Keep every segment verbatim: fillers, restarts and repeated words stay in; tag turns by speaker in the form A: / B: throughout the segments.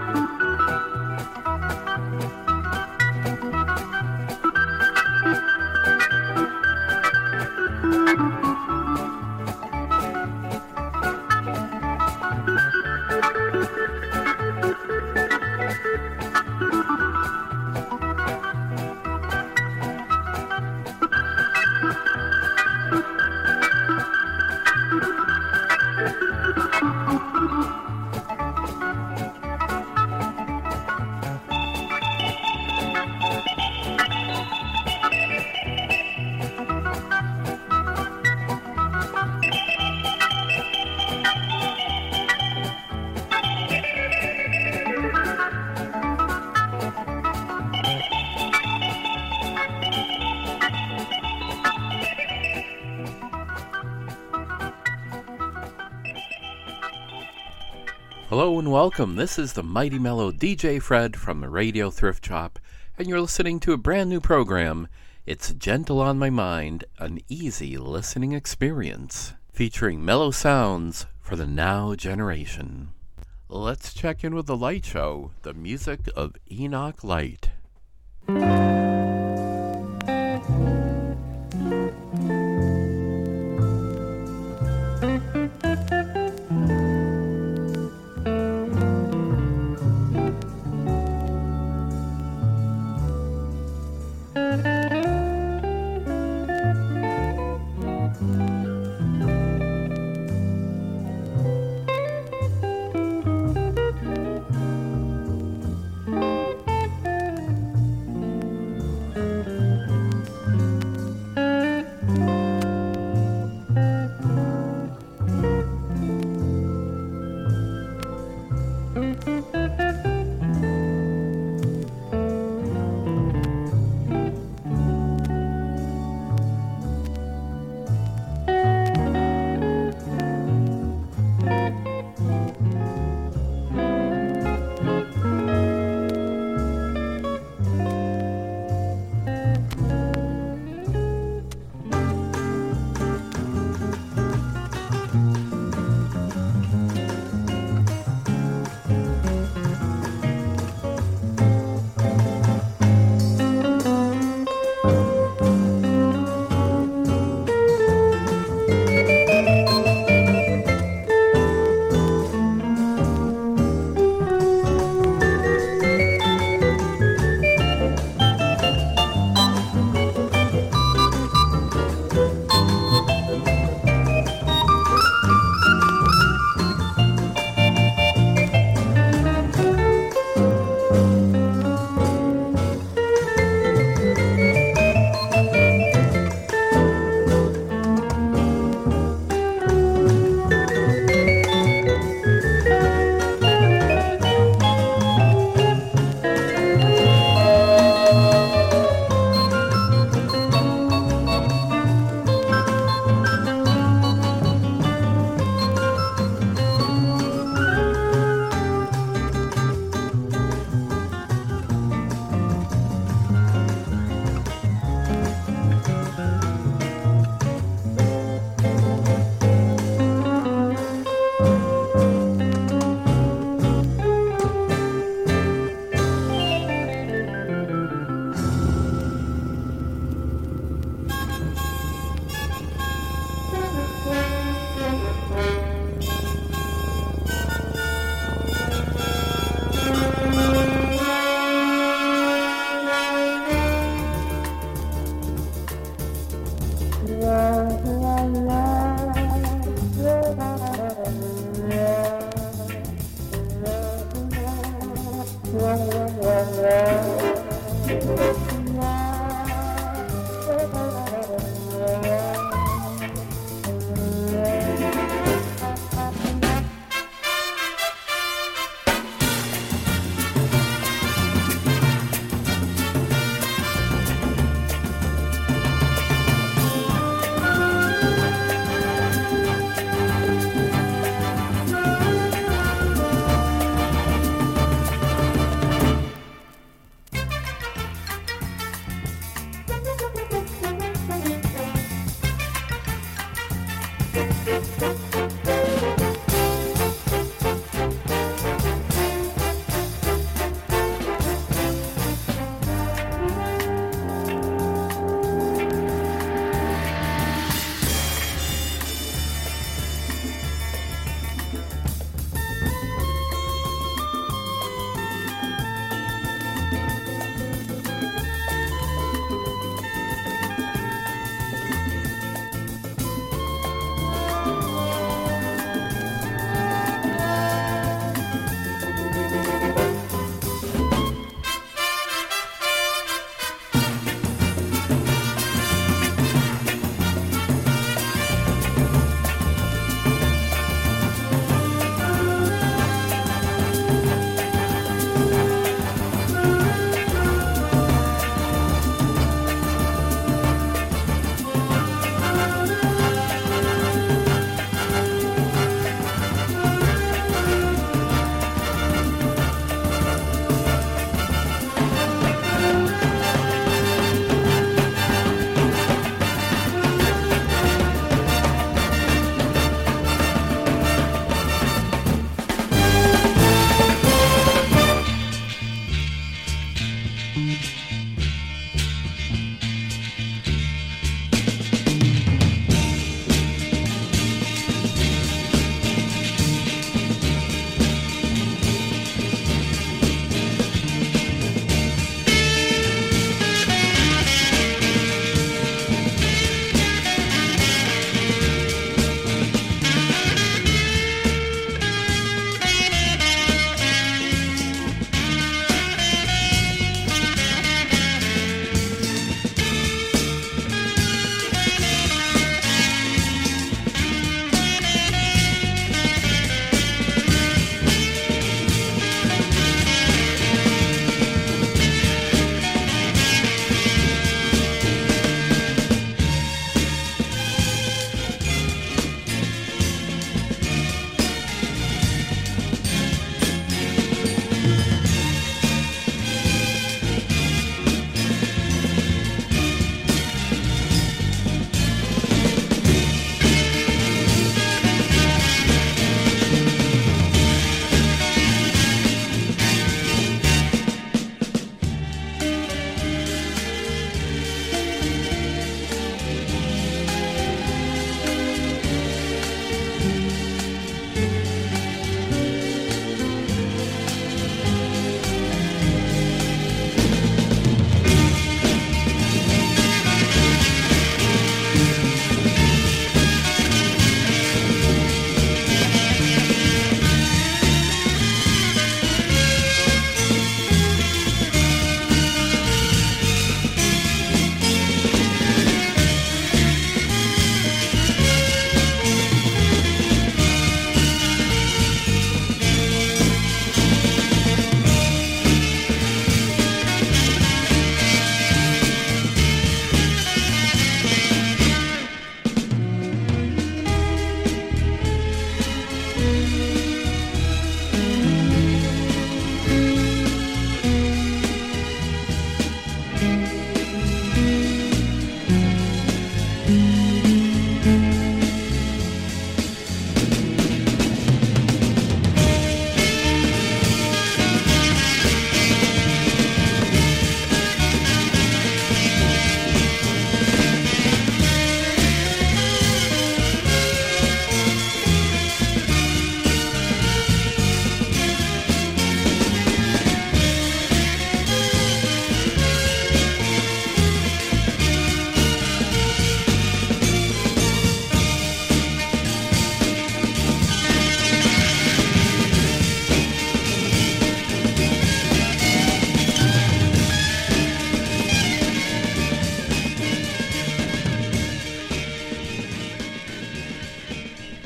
A: Hello and welcome. This is the Mighty Mellow D J Fred from the Radio Thrift Shop, and you're listening to a brand new program. It's Gentle on My Mind, an easy listening experience, featuring mellow sounds for the now generation. Let's check in with the Light Show, the music of Enoch Light.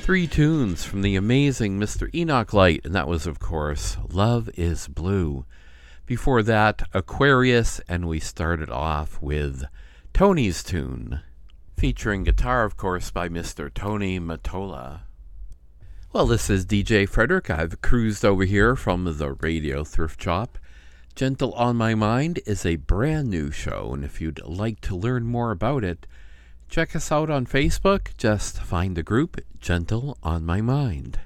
A: Three tunes from the amazing Mister Enoch Light, and that was, of course, Love is Blue. Before that, Aquarius, and we started off with Tony's Tune, featuring guitar, of course, by Mister Tony Mottola. Well, this is D J Frederick. I've cruised over here from the Radio Thrift Shop. Gentle on My Mind is a brand new show, and if you'd like to learn more about it, check us out on Facebook. Just find the group Gentle on My Mind.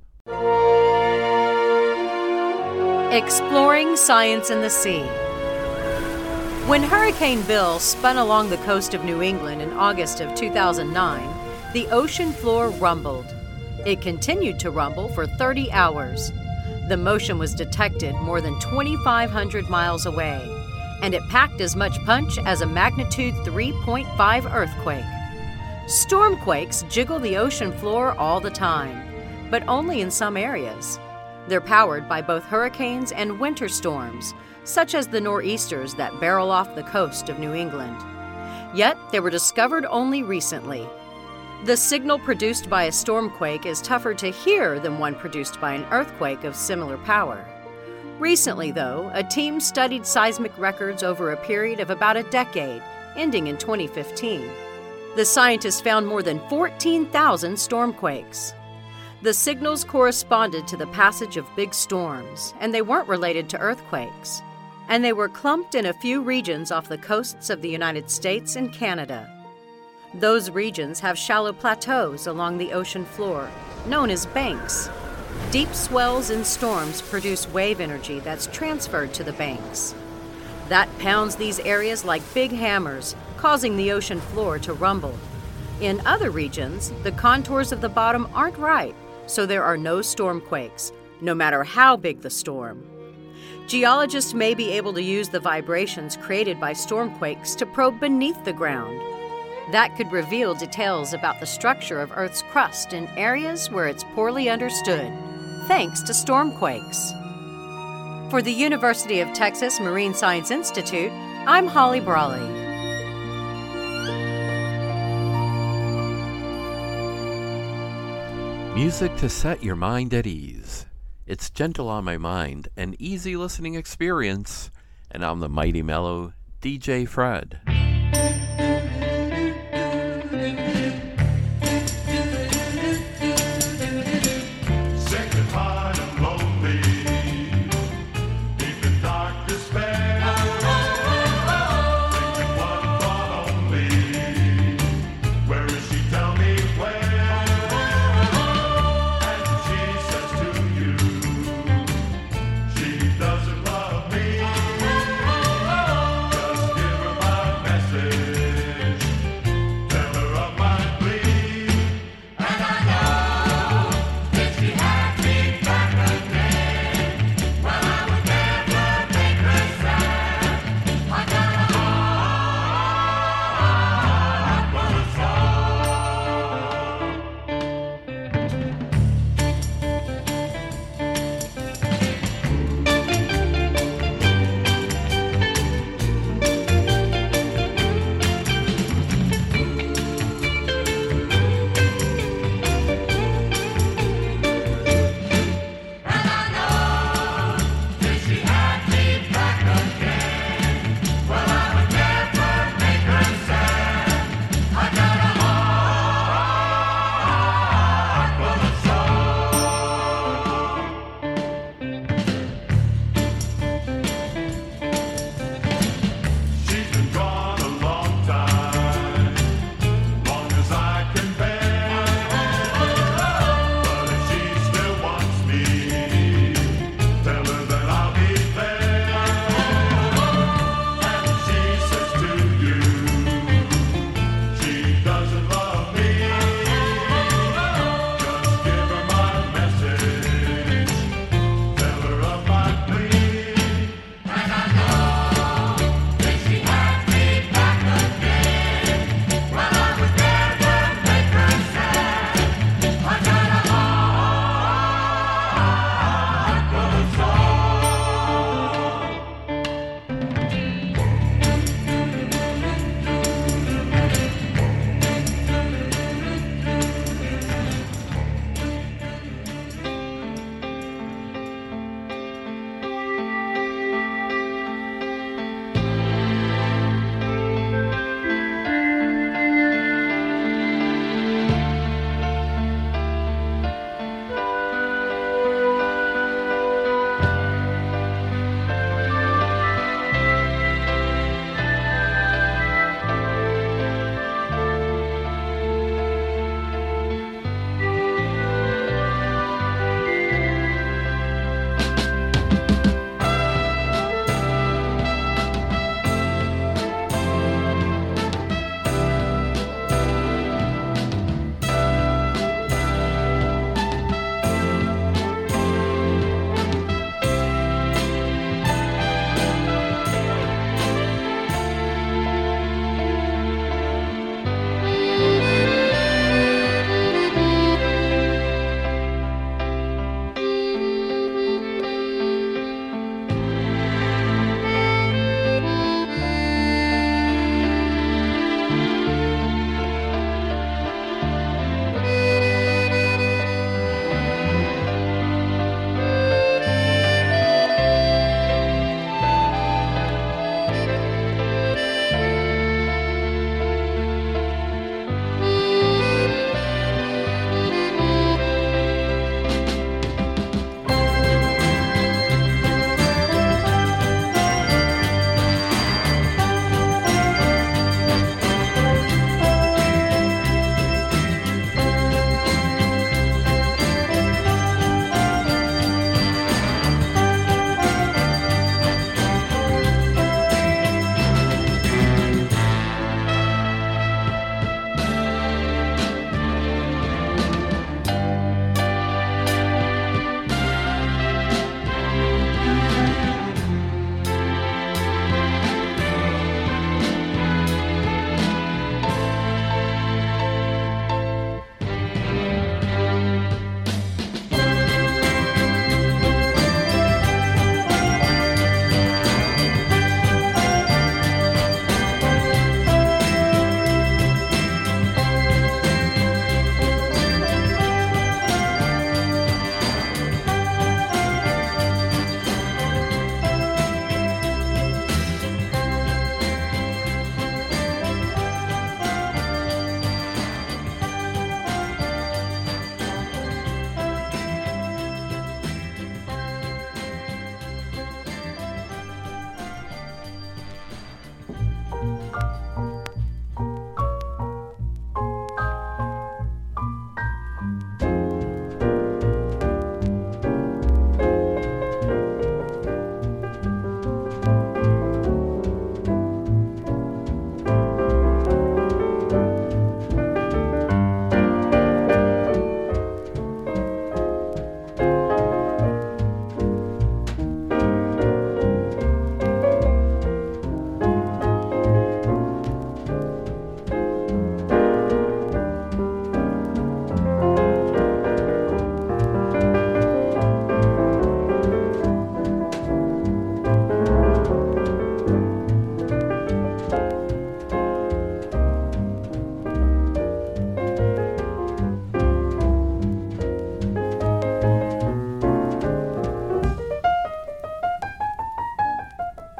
B: Exploring Science in the Sea. When Hurricane Bill spun along the coast of New England in August of two thousand nine, the ocean floor rumbled. It continued to rumble for thirty hours. The motion was detected more than twenty-five hundred miles away, and it packed as much punch as a magnitude three point five earthquake. Stormquakes jiggle the ocean floor all the time, but only in some areas. They're powered by both hurricanes and winter storms, such as the nor'easters that barrel off the coast of New England. Yet they were discovered only recently. The signal produced by a stormquake is tougher to hear than one produced by an earthquake of similar power. Recently, though, a team studied seismic records over a period of about a decade, ending in twenty fifteen. The scientists found more than fourteen thousand stormquakes. The signals corresponded to the passage of big storms, and they weren't related to earthquakes. And they were clumped in a few regions off the coasts of the United States and Canada. Those regions have shallow plateaus along the ocean floor, known as banks. Deep swells in storms produce wave energy that's transferred to the banks. That pounds these areas like big hammers, causing the ocean floor to rumble. In other regions, the contours of the bottom aren't right, so there are no stormquakes, no matter how big the storm. Geologists may be able to use the vibrations created by stormquakes to probe beneath the ground. That could reveal details about the structure of Earth's crust in areas where it's poorly understood, thanks to stormquakes. For the University of Texas Marine Science Institute, I'm Holly Brawley.
A: Music to set your mind at ease. It's Gentle on My Mind, an easy listening experience, and I'm the mighty mellow D J Fred.
C: Message.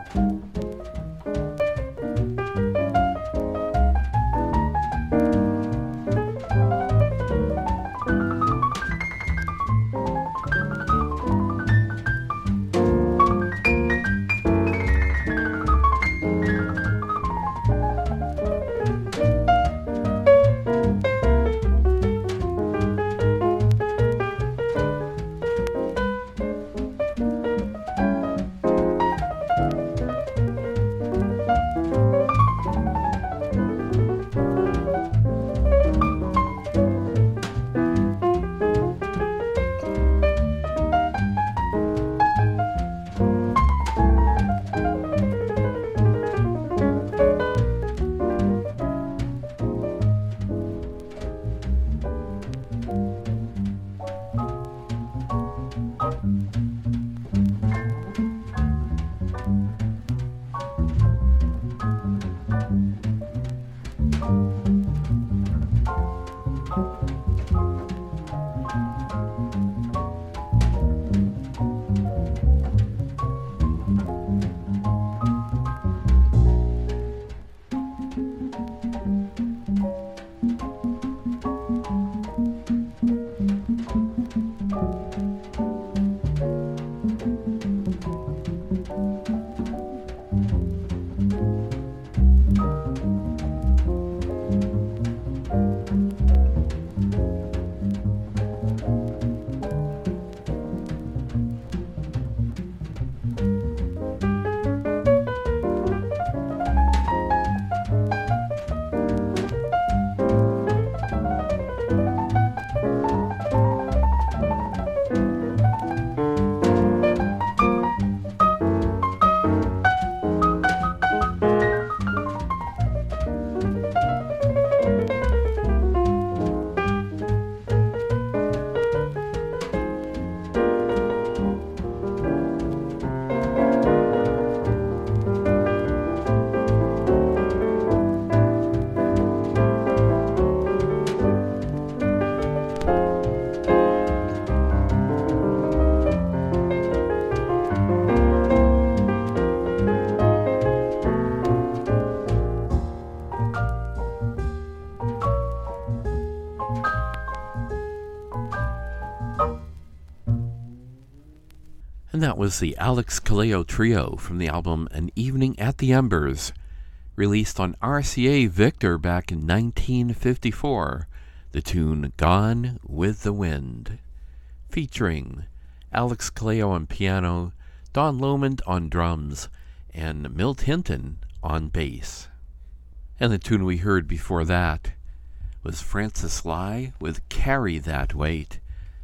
A: And that was the Alex Kaleo Trio from the album An Evening at the Embers, released on R C A Victor back in nineteen fifty-four, the tune Gone with the Wind, featuring Alex Kaleo on piano, Don Lomond on drums, and Milt Hinton on bass. And the tune we heard before that was Francis Lai with Carry That Weight.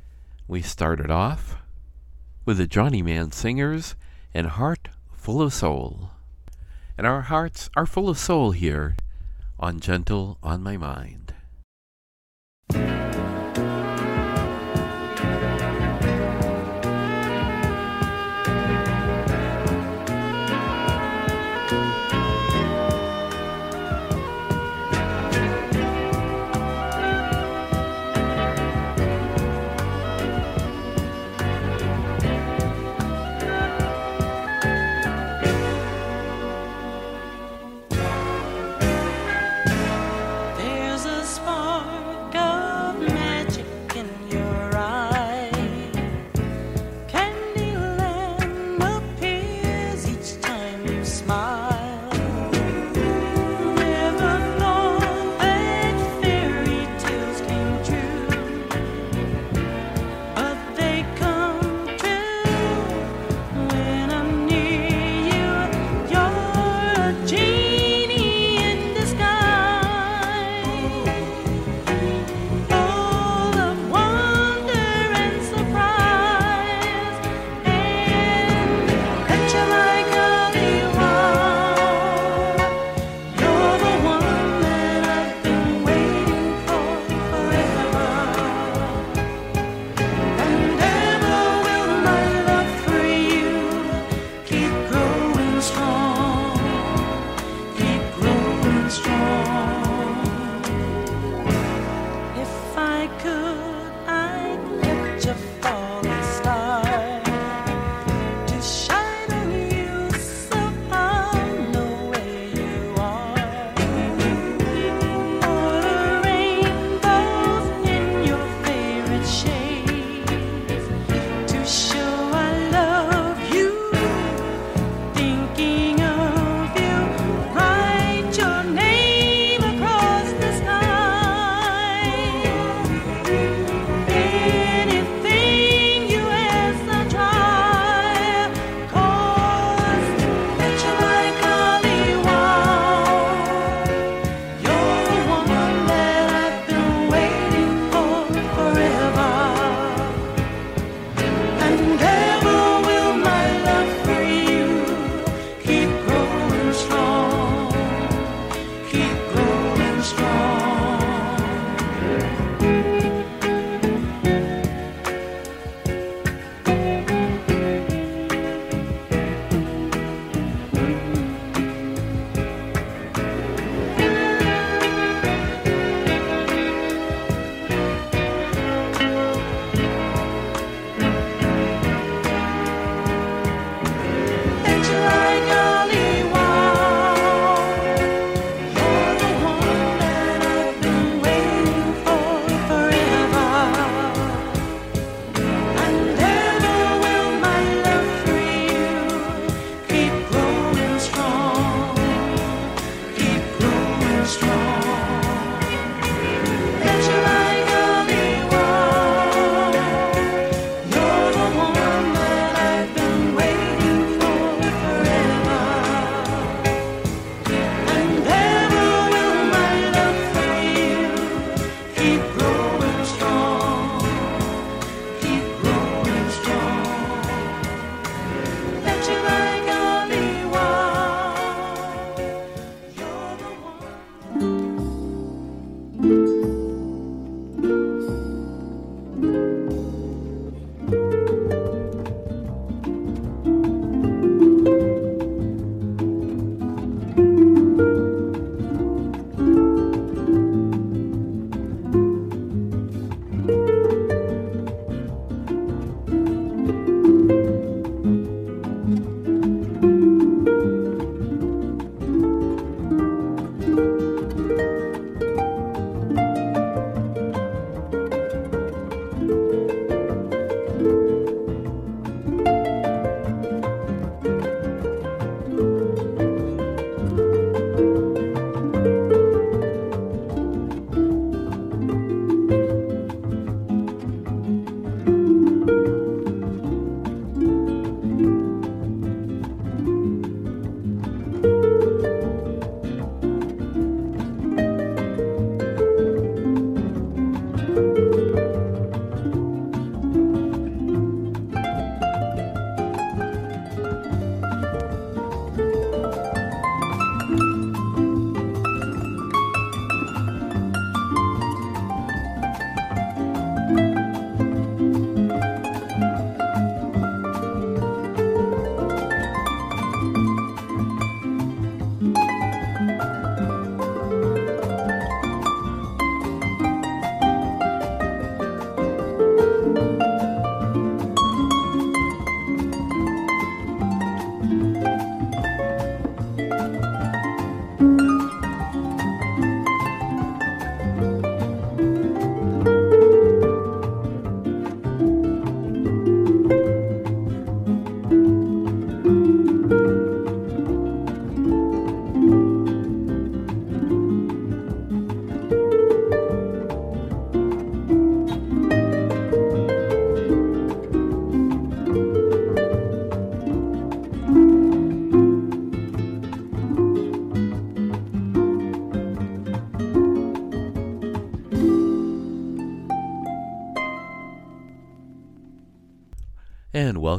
A: We started off with the Johnny Man Singers and Heart Full of Soul. And our hearts are full of soul here on Gentle on My Mind.
C: There's a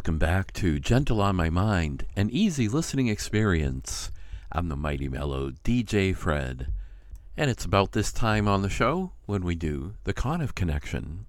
A: Welcome back to Gentle on My Mind, an easy listening experience. I'm the Mighty Mellow D J Fred, and it's about this time on the show when we do the Conniff Connection.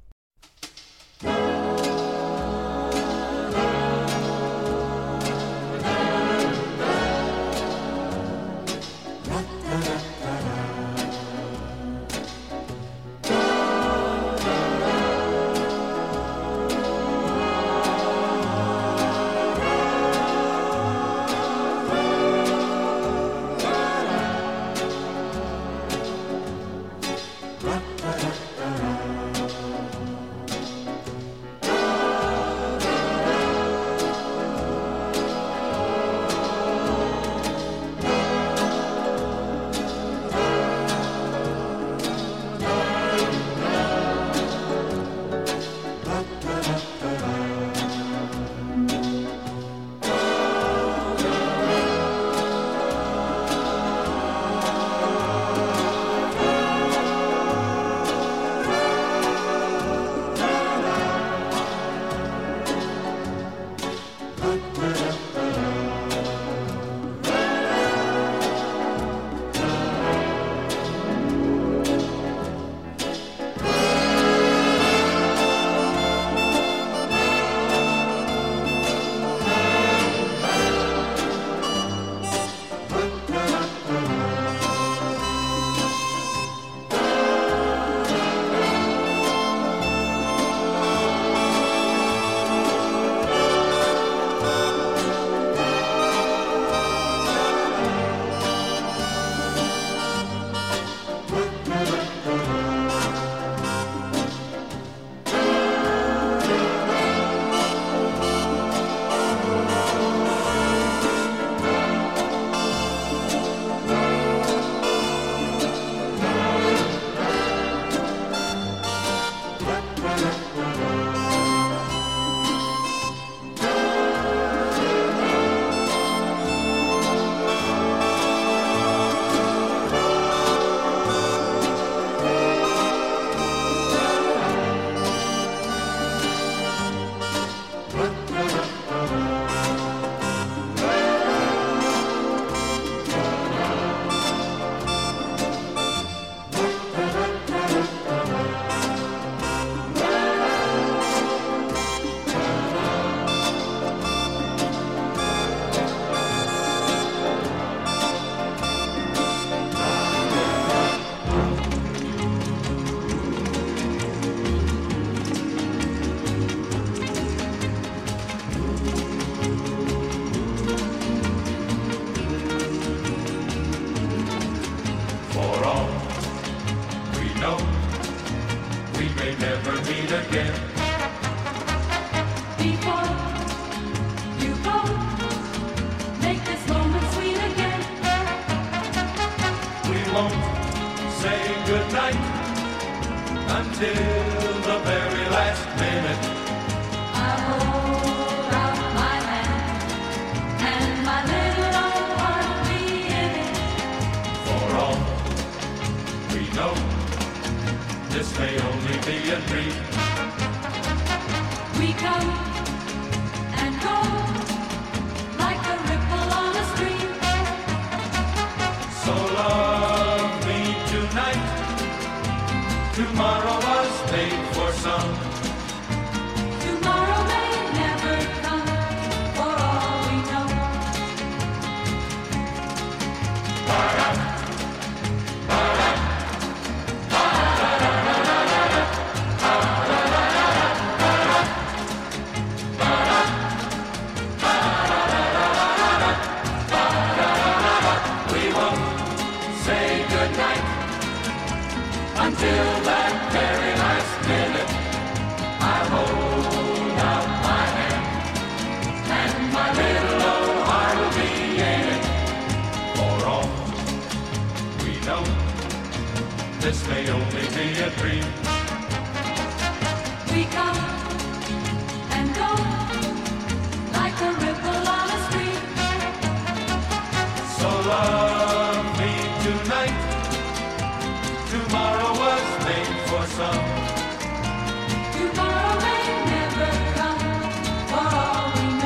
C: Tomorrow may never come, for all we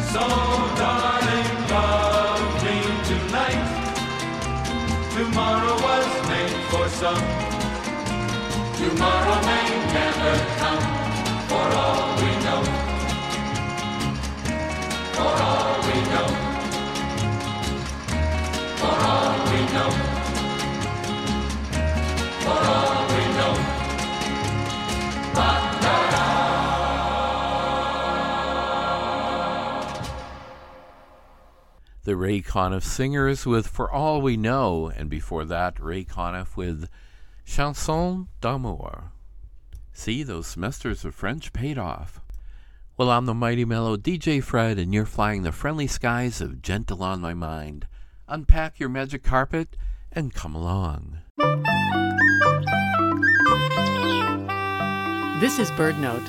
C: So darling, love me tonight. Tomorrow was made for some. Tomorrow may never come. For all we know. For all we know. For all we know. For all we know. Ba-da-da.
A: The Ray Conniff Singers with For All We Know, and before that, Ray Conniff with Chanson d'amour. See, those semesters of French paid off. Well, I'm the Mighty Mellow D J Fred, and you're flying the friendly skies of Gentle on My Mind. Unpack your magic carpet and come along.
D: This is BirdNote.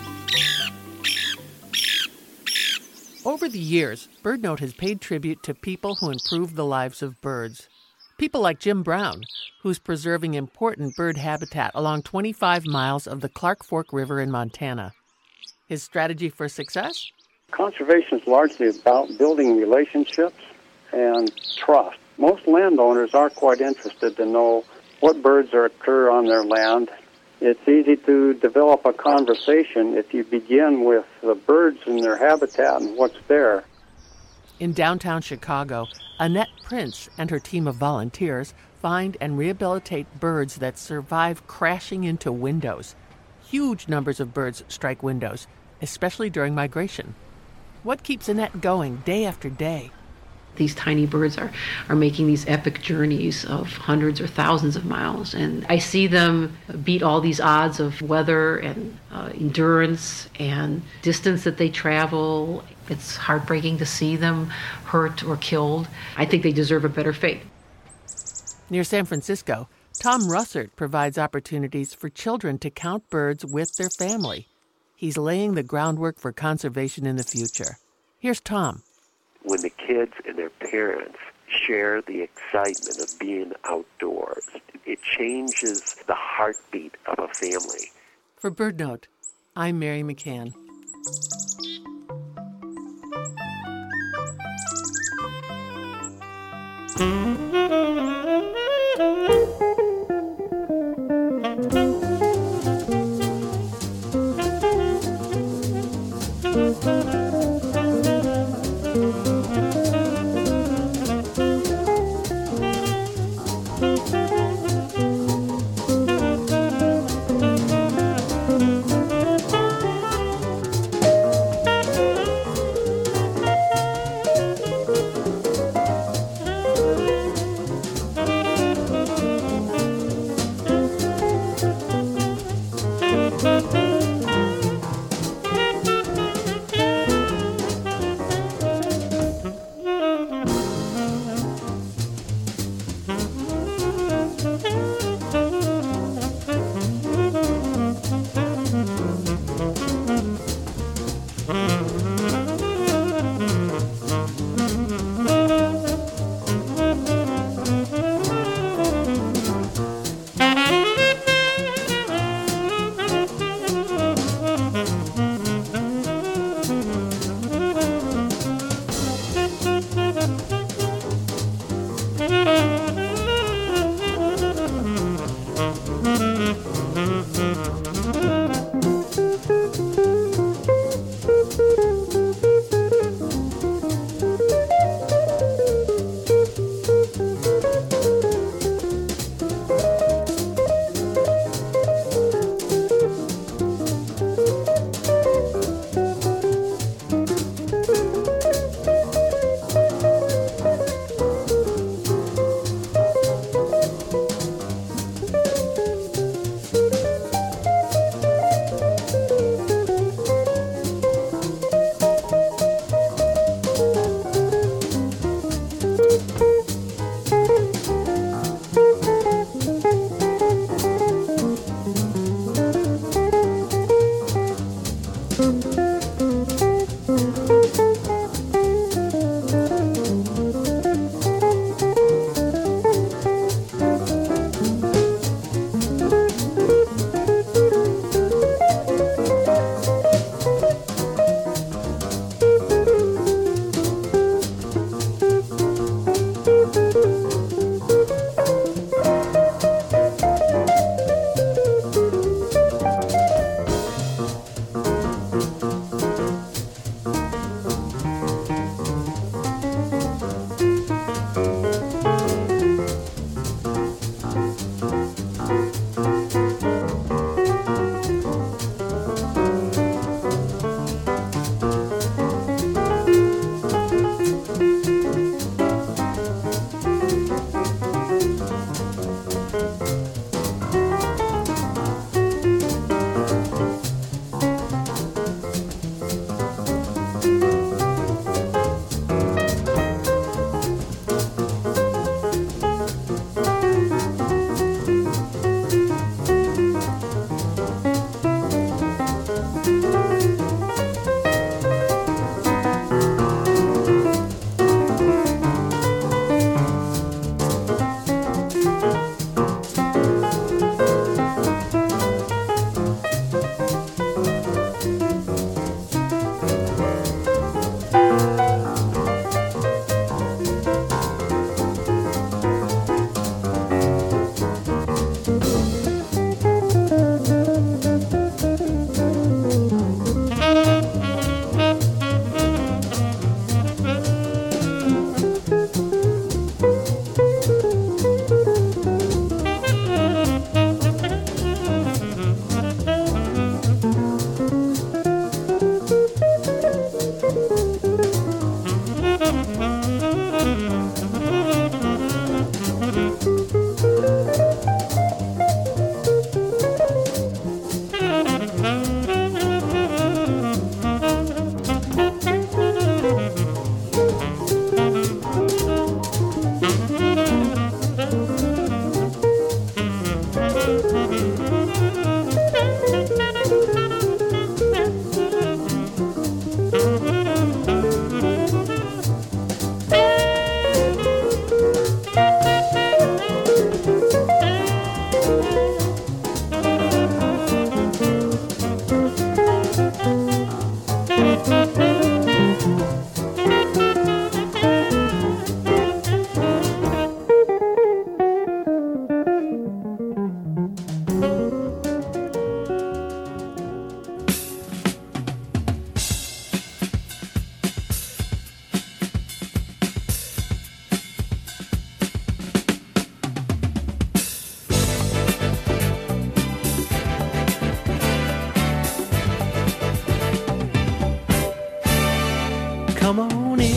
D: Over the years, BirdNote has paid tribute to people who improve the lives of birds. People like Jim Brown, who's preserving important bird habitat along twenty-five miles of the Clark Fork River in Montana. His strategy for success?
E: Conservation is largely about building relationships and trust. Most landowners are quite interested to know what birds are occur on their land. It's easy to develop a conversation if you begin with the birds and their habitat and what's there.
D: In downtown Chicago, Annette Prince and her team of volunteers find and rehabilitate birds that survive crashing into windows. Huge numbers of birds strike windows, especially during migration. What keeps Annette going day after day?
F: These tiny birds are, are making these epic journeys of hundreds or thousands of miles. And I see them beat all these odds of weather and uh, endurance and distance that they travel. It's heartbreaking to see them hurt or killed. I think they deserve a better fate.
D: Near San Francisco, Tom Russert provides opportunities for children to count birds with their family. He's laying the groundwork for conservation in the future. Here's Tom.
G: When the kids and their parents share the excitement of being outdoors, it changes the heartbeat of a family.
D: For BirdNote, I'm Mary McCann.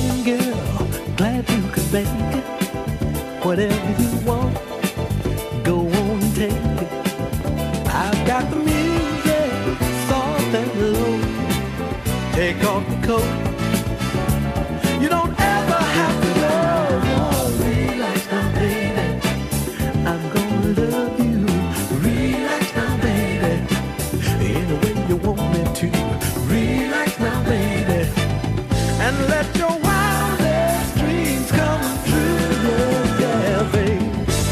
H: man, girl, glad you could make it. Whatever you want, go on and take it. I've got the music, soft and low. Take off the coat. You don't ever have to go. Oh, relax now, baby. I'm gonna love you. Relax now, baby. Any way you want me to. Relax now, baby. And let your wildest dreams come true. Yeah, baby.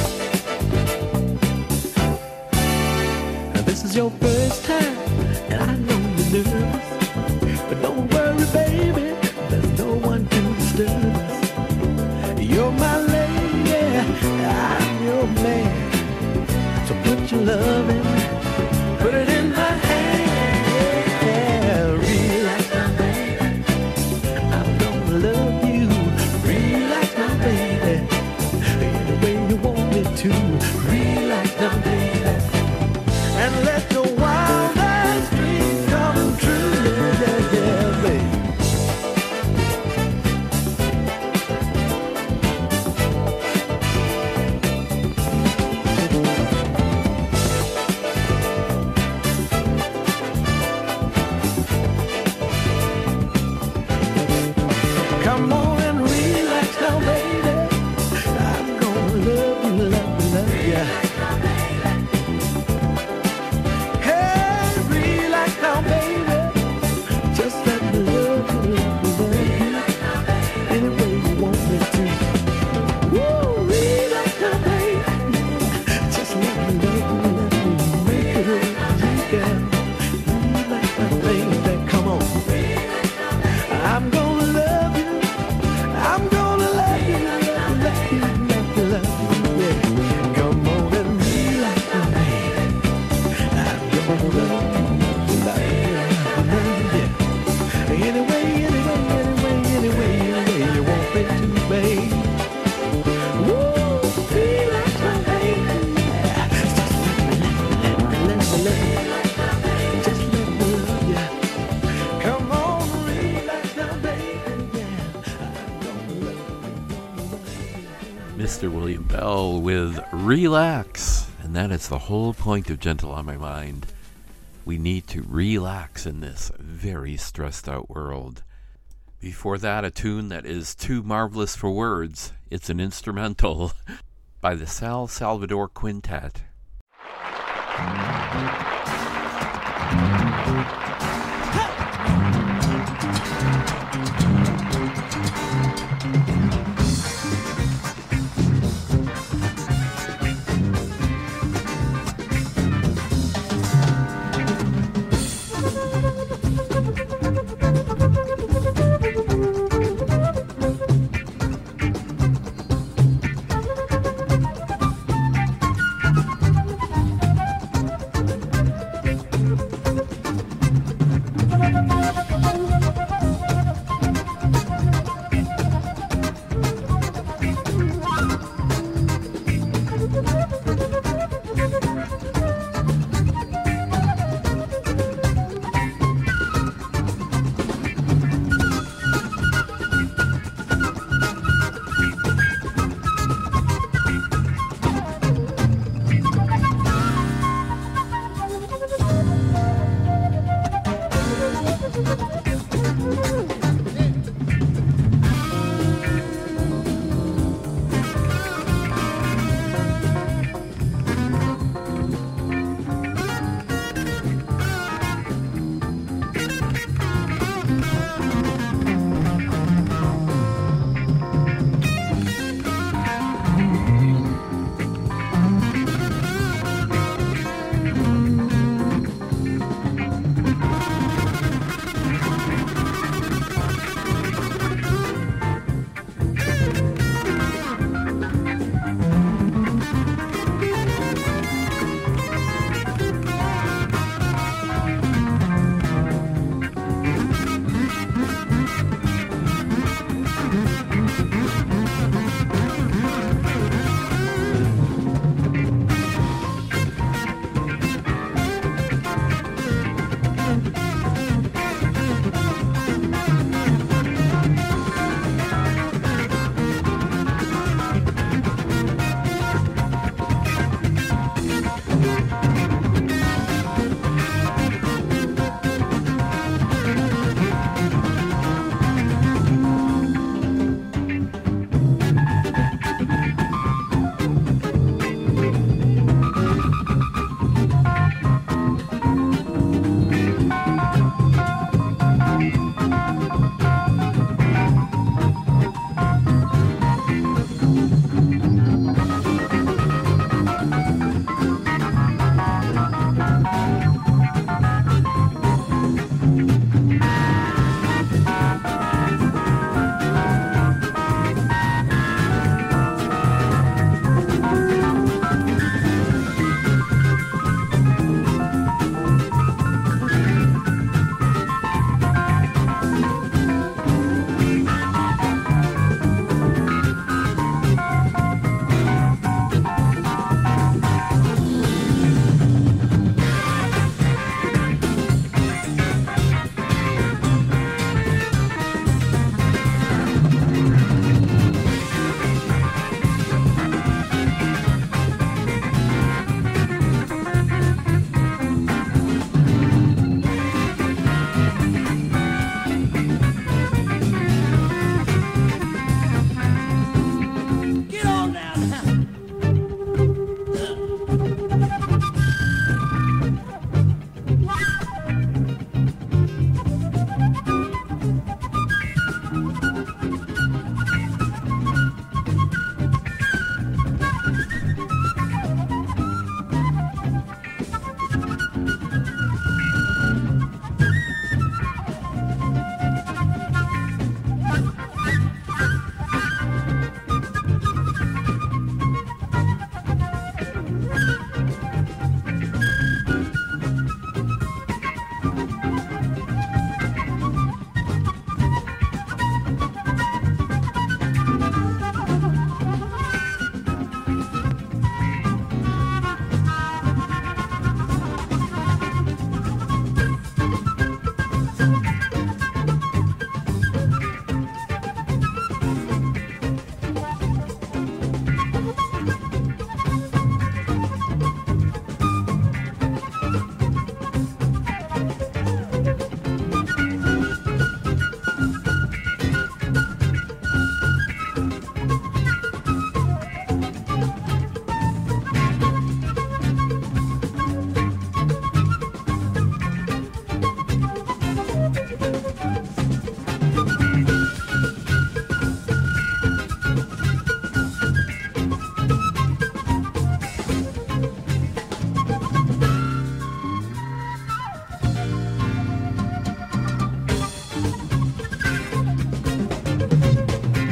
H: Now, this is your first time, and I know you're nervous. But don't worry, baby. There's no one to disturb us. You're my lady, I'm your man. So put your love in, put it in my hand. Yeah, relax now, baby. I'm gonna love you. Relax now, baby. Any way you want me to. Relax now, baby. And let your wildest dreams come true. Yeah, yeah, yeah, baby. Come on and relax now, baby. I'm gonna love you, love you, love you. Hey, relax now, baby. Just let me love you, love you, love you. Any way you want me to. Woo, relax now, baby. Just let me love you, let me make it with you, girl. Relax now, baby. Come on. I'm gonna love you. I'm gonna love you, love you, love you, love you, love you, yeah. Come on and relax now, baby. I'm gonna love you, love you, love you, yeah. Anyway, anyway, anyway, anyway, anyway you want me to, babe. Woo, relax now, baby. Just let me, let me, let me, let me, just let me love you. Come on, relax now, baby, yeah. I'm gonna love you.
A: Mister William Bell with Relax. And that is the whole point of Gentle on My Mind. We need to relax in this very stressed out world. Before that, a tune that is too marvelous for words. It's an instrumental by the Sal Salvador Quintet.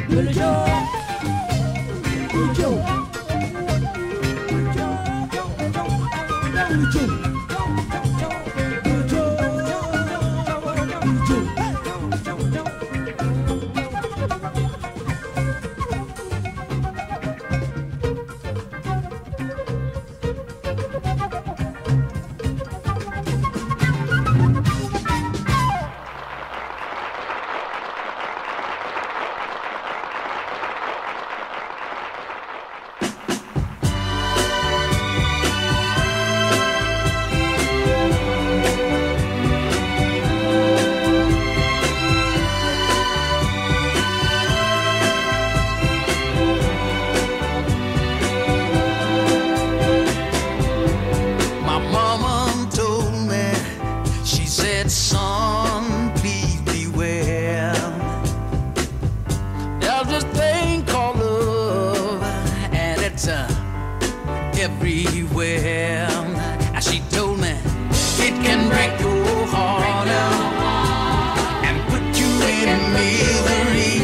H: Billy Joe, Billy Joe, Billy Joe.
I: Everywhere, and she told me it can break your heart out and put you in misery.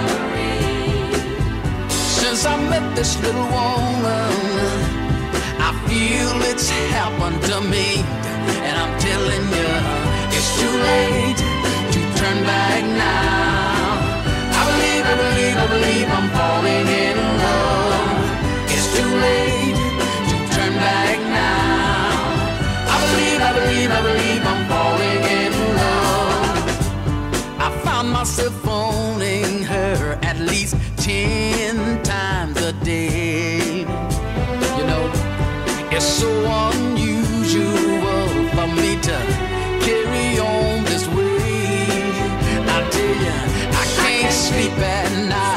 I: Since I met this little woman, I feel it's happened to me, and I'm telling you, it's too late to turn back now. I believe, I believe, I believe I'm falling in love. It's too late back now. I believe, I believe, I believe I'm falling in love. I found myself phoning her at least ten times a day. You know, it's so unusual for me to carry on this way. I tell you, I can't sleep at night.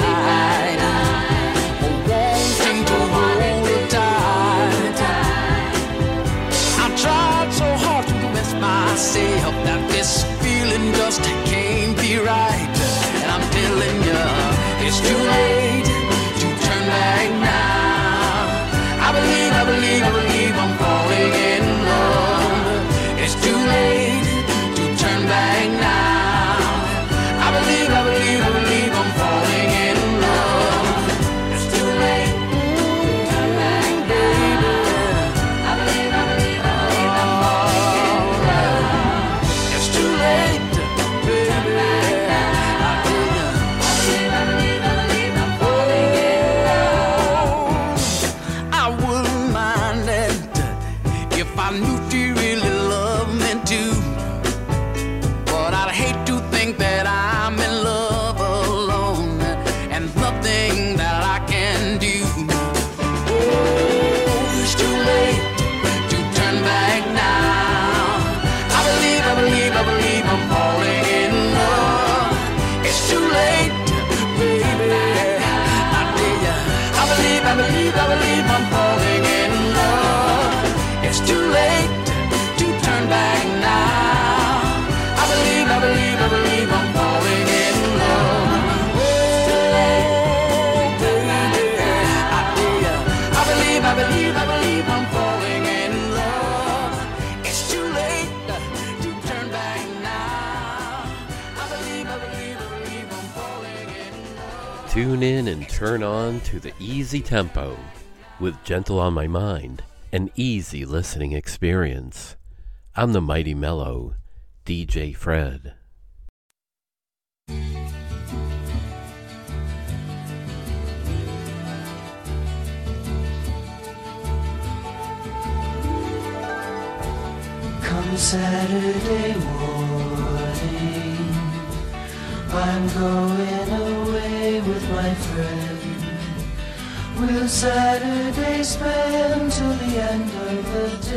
I: Myself that this feeling just can't be right, and I'm telling you, it's too late to turn back now. I believe, I believe, I believe I'm falling in love. It's too late to turn back now. I believe, I believe, I believe I'm falling in love. It's too late to turn back, baby. I believe, I believe, I believe I'm falling in love. It's too late, baby. I believe, I believe, I believe I'm falling in love. I wouldn't mind it if I knew she really loved me too. But I'd hate to think that I'm in love alone and nothing that I can do. Oh, it's too late to turn back now. I believe, I believe, I believe I'm falling in love. It's too late, baby. I tell ya, I believe, I believe, I believe I'm falling in love. It's too late to turn back now. I believe, I believe, I believe I'm falling in love. Oh, baby, I tell ya, I believe, I believe, I believe I'm falling in love. It's too late to turn back now. I believe, I believe, I believe I'm falling in love.
A: Tune in and turn on to the easy tempo with Gentle on My Mind, an easy listening experience. I'm the Mighty Mellow, D J Fred.
J: Come Saturday morning, I'm going away with my friend. We'll Saturday spend till the end of the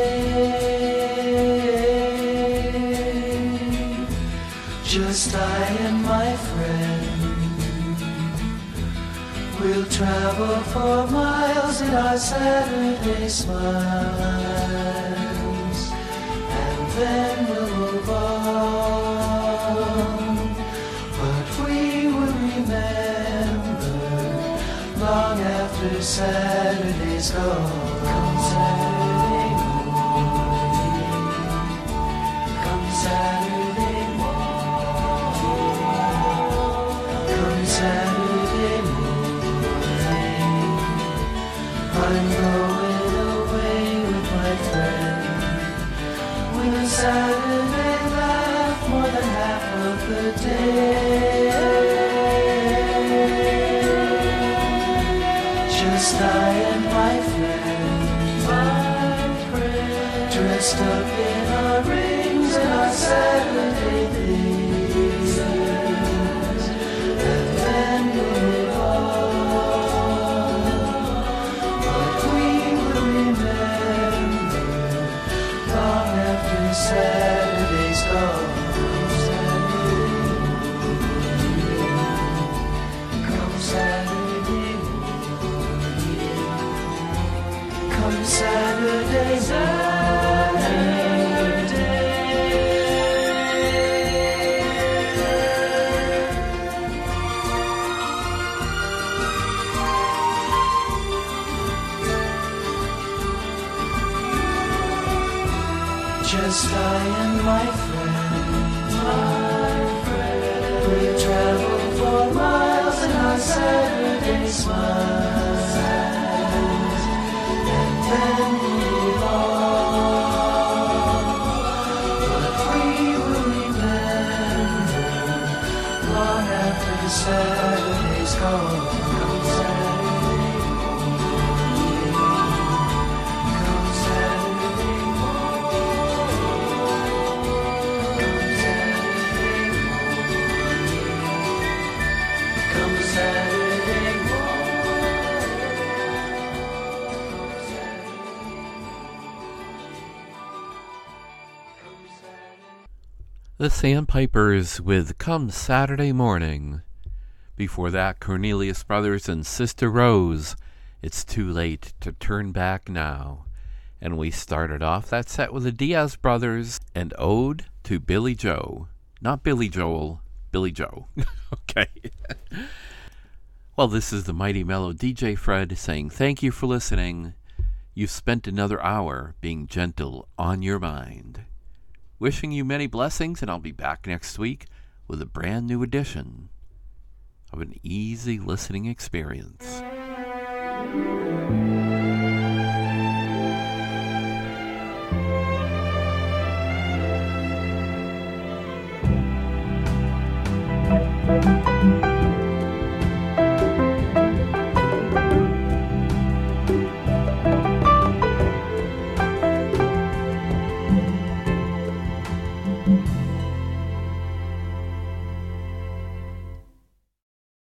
J: day. Just I and my friend. We'll travel for miles in our Saturday smiles, and then we'll move on. But we will remember long after Saturday's gone. Come Saturday morning, come Saturday morning, come Saturday. dressed up in our rings and our Saturday things, and then move on. But we will remember long after Saturday's gone. Come Saturday morning, come Saturday just I and my friend, my friend. We travel for miles in our Saturday smiles, and then move on. But we will remember long after Saturday's gone. Come Saturday morning, come Saturday
A: The Sandpipers with Come Saturday Morning. Before that, Cornelius Brothers and Sister Rose, It's Too Late to Turn Back Now. And we started off that set with the Diaz Brothers and Ode to Billy Joe. Not Billy Joel, Billy Joe. Okay. Well, this is the Mighty Mellow D J Fred saying thank you for listening. You've spent another hour being gentle on your mind. Wishing you many blessings, and I'll be back next week with a brand new edition of an easy listening experience.